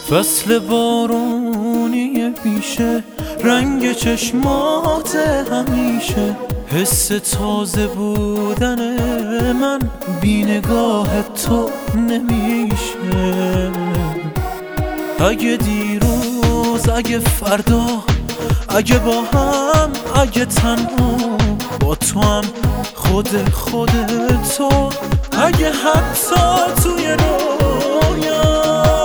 فصل بارونی پیشه، رنگ چشمات همیشه، حس تازه بودن من بی نگاه تو نمیشه. اگه دیروز، اگه فردا، اگه با هم، اگه تنها، با تو هم خود تو، اگه حتی توی رویا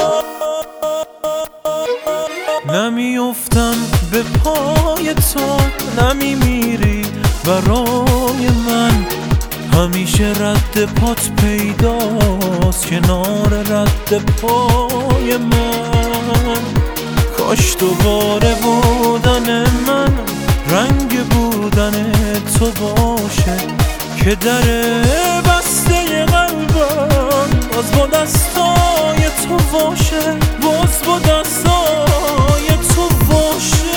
نمیافتم به پای تو، نمیمیری برای من، همیشه رد پات پیداست کنار رد پای من. کاش دوباره بودن من رنگ بودن تو باشه، که در بسته قلبم باز با دستای تو باشه، باز با دستای تو باشه.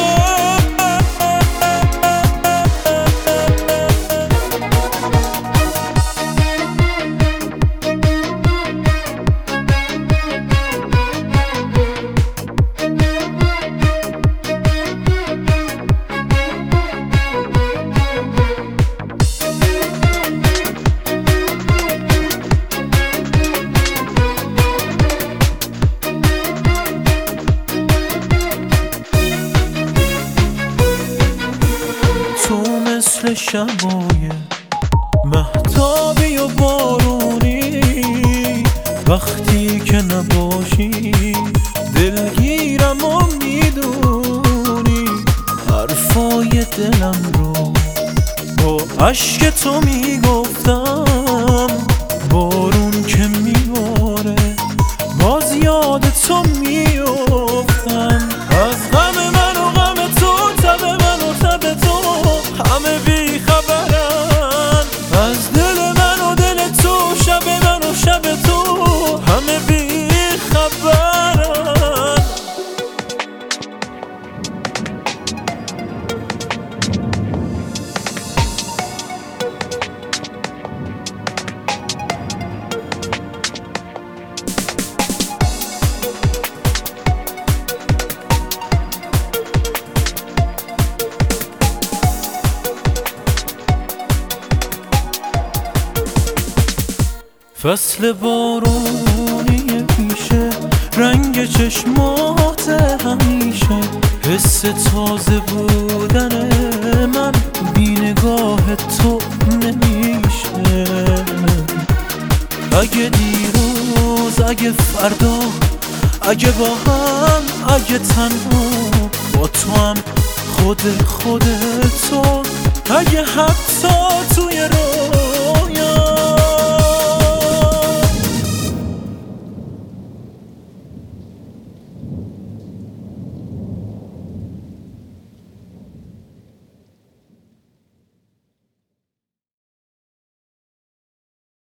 مثل شبای مهتابی و بارونی، وقتی که نباشی دلگیرم و میدونی، حرفای دلم رو با عشق تو میگفتم، بارون که میباره باز یاد تو میافتم. از غم من و غم تو، تب من و تب تو، همه بی خبرن. از دل من و دل تو، شب من و شب تو، همه بی خبرن. فصل بارونی پیشه، رنگ چشمات همیشه، حس تازه بودن من بی نگاه تو نمیشه. اگه دیروز، اگه فردا، اگه با هم، اگه تنها، با تو هم خود تو، اگه حتی توی